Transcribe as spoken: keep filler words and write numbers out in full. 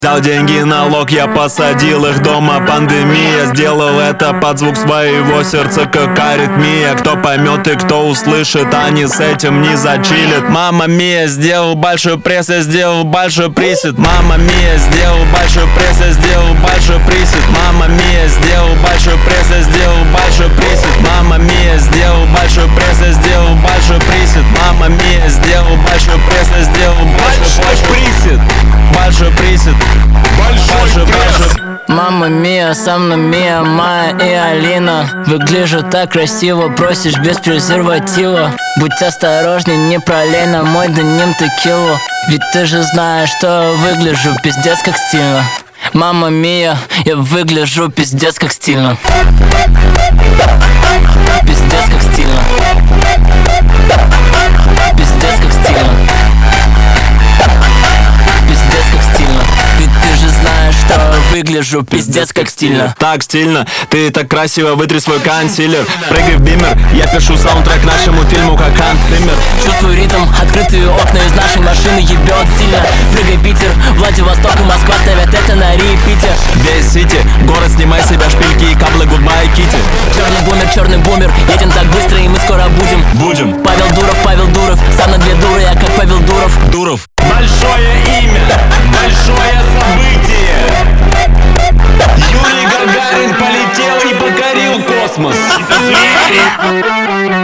Взял деньги, налог, я посадил их дома. Пандемия, сделал это под звук своего сердца, как аритмия. Кто поймет и кто услышит, они с этим не зачилят. Мама Мия, сделал большой пресс, я сделал большой присед. Мама Мия, сделал большой пресс, я сделал большой присед. Мама Мия, сделал большой пресс, я сделал большой присед. Мама Мия, сделал большой пресс, я сделал большой присед. Мама Мия, сделал большой пресс, я сделал большой присед. Большой присед. Большой пресс. Мама Мия, со мной Мия, Майя и Алина. Выгляжу так красиво, просишь без презерватива. Будь осторожней, не пролей на мой деним текилу. Ведь ты же знаешь, что выгляжу пиздец как стильно. Мама Мия, я выгляжу пиздец как стильно. Пиздец как стильно. Пиздец как стильно. Пиздец как стильно. Ведь ты же знаешь, что выгляжу пиздец как стильно. Так стильно, ты так красиво, вытри свой консилер. Прыгай в бимер, я пишу саундтрек нашему фильму как Ханс Циммер. Чувствую ритм, открытые окна из нашей машины ебет сильно. Прыгай, Питер, Владивосток и Москва ставят это на репите. Весь Сити, город, снимай с себя шпильки и каблы, гудбай, кити. Черный бумер, черный бумер, едем так быстро и мы скоро будем. Будем. Павел Дуров, Павел Дуров, сам на две дуры, я как Павел Дуров. Дуров. Большое имя, большое событие. Юрий Гагарин полетел и покорил космос.